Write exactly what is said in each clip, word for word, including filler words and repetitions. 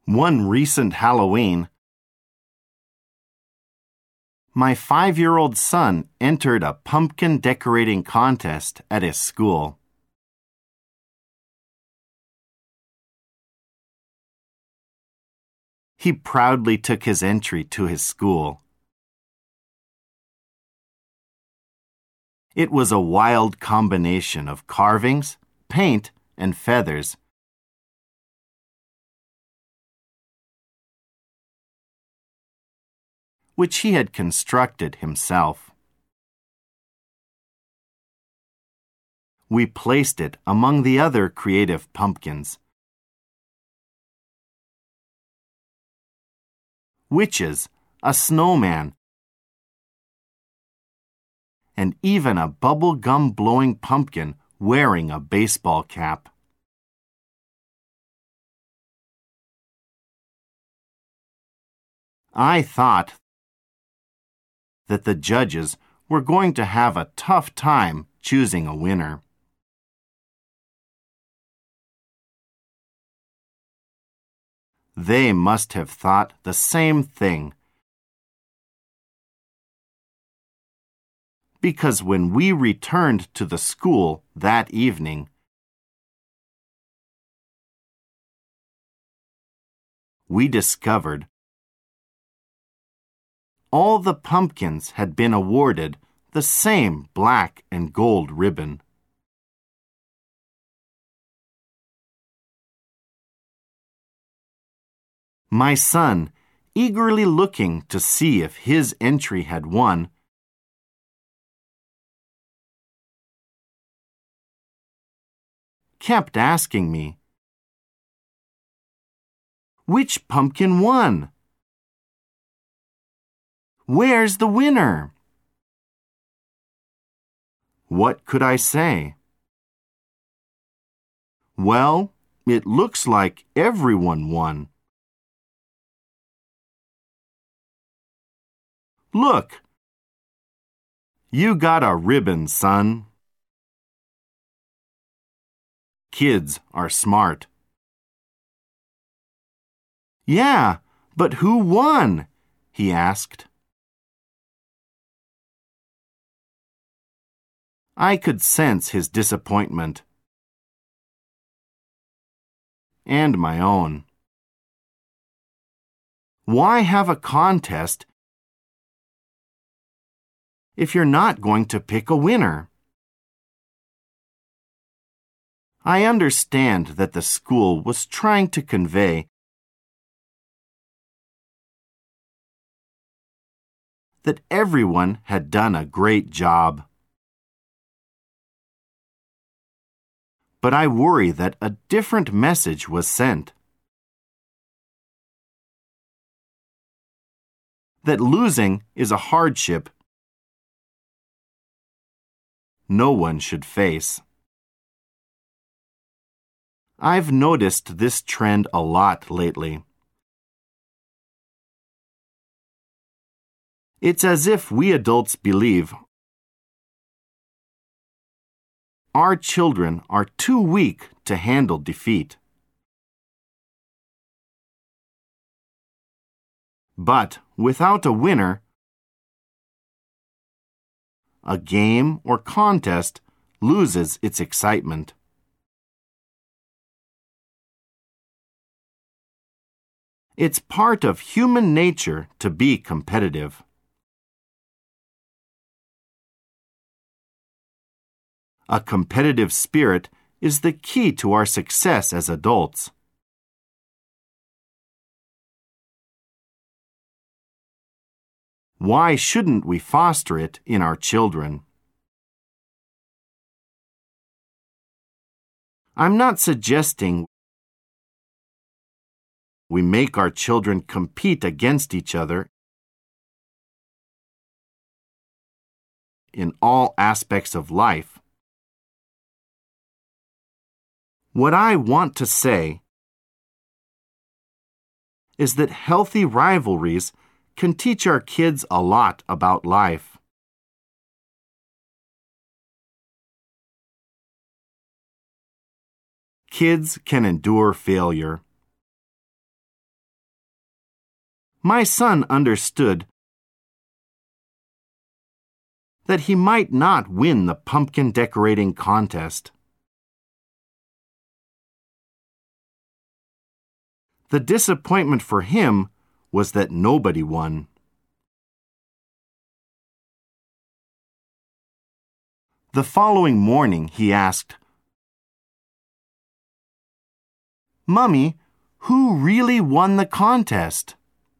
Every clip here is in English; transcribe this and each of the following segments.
One recent Halloween, my five-year-old son entered a pumpkin decorating contest at his school. He proudly took his entry to his school. It was a wild combination of carvings, paint, and feathers. Which he had constructed himself. We placed it among the other creative pumpkins. Witches, a snowman, and even a bubble-gum-blowing pumpkin wearing a baseball cap. I thought that the judges were going to have a tough time choosing a winner. They must have thought the same thing. Because when we returned to the school that evening, we discovered all the pumpkins had been awarded the same black and gold ribbon. My son, eagerly looking to see if his entry had won, kept asking me, "Which pumpkin won? Where's the winner?" What could I say? Well, it looks like everyone won. Look, you got a ribbon, son. Kids are smart. Yeah, but who won? He asked. I could sense his disappointment. And my own. Why have a contest if you're not going to pick a winner? I understand that the school was trying to convey that everyone had done a great job. But I worry that a different message was sent. That losing is a hardship no one should face. I've noticed this trend a lot lately. It's as if we adults believe our children are too weak to handle defeat. But without a winner, a game or contest loses its excitement. It's part of human nature to be competitive. A competitive spirit is the key to our success as adults. Why shouldn't we foster it in our children? I'm not suggesting we make our children compete against each other in all aspects of life. What I want to say is that healthy rivalries can teach our kids a lot about life. Kids can endure failure. My son understood that he might not win the pumpkin decorating contest. The disappointment for him was that nobody won. The following morning he asked, "Mummy, who really won the contest?"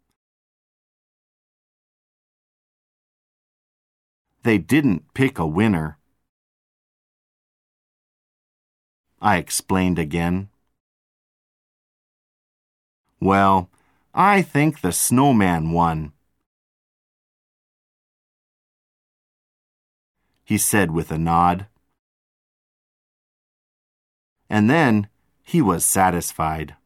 They didn't pick a winner. I explained again. "Well, I think the snowman won," he said with a nod. And then he was satisfied.